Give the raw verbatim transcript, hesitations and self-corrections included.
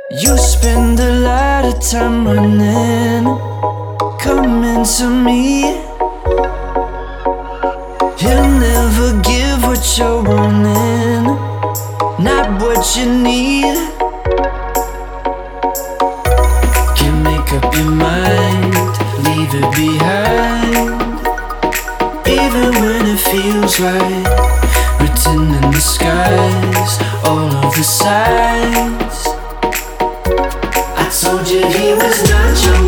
You spend a lot of time running, coming to me. He'll never give what you're wanting, not what you need. Can't make up your mind, leave it behind. Even when it feels right, written in the skies, all of the signs. I told you he was not your